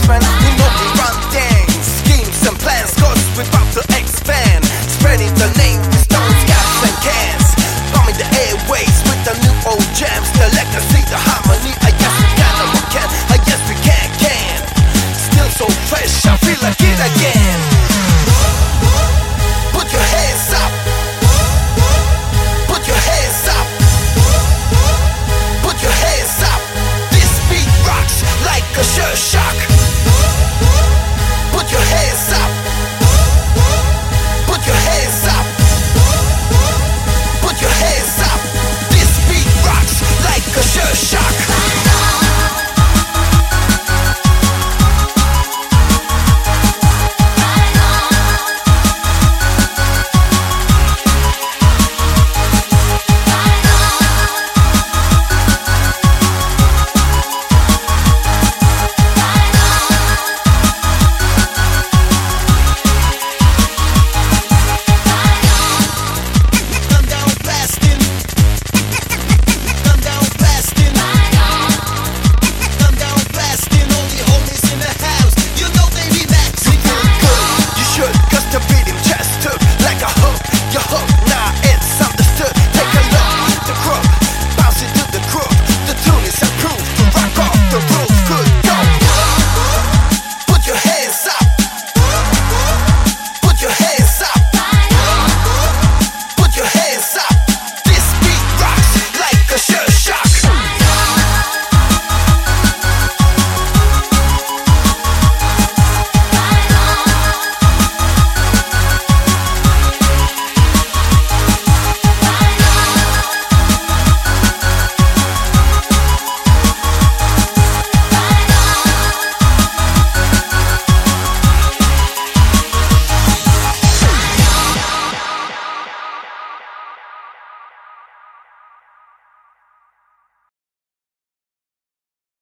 dance, man. You know we run things, schemes and plans, cause we're about to expand. Spreading the name with stones, caps and cans. Bombing the airways with the new old jams. The legacy, the harmony, I guess we can or we can. I guess we can. Still so fresh, I feel like it again.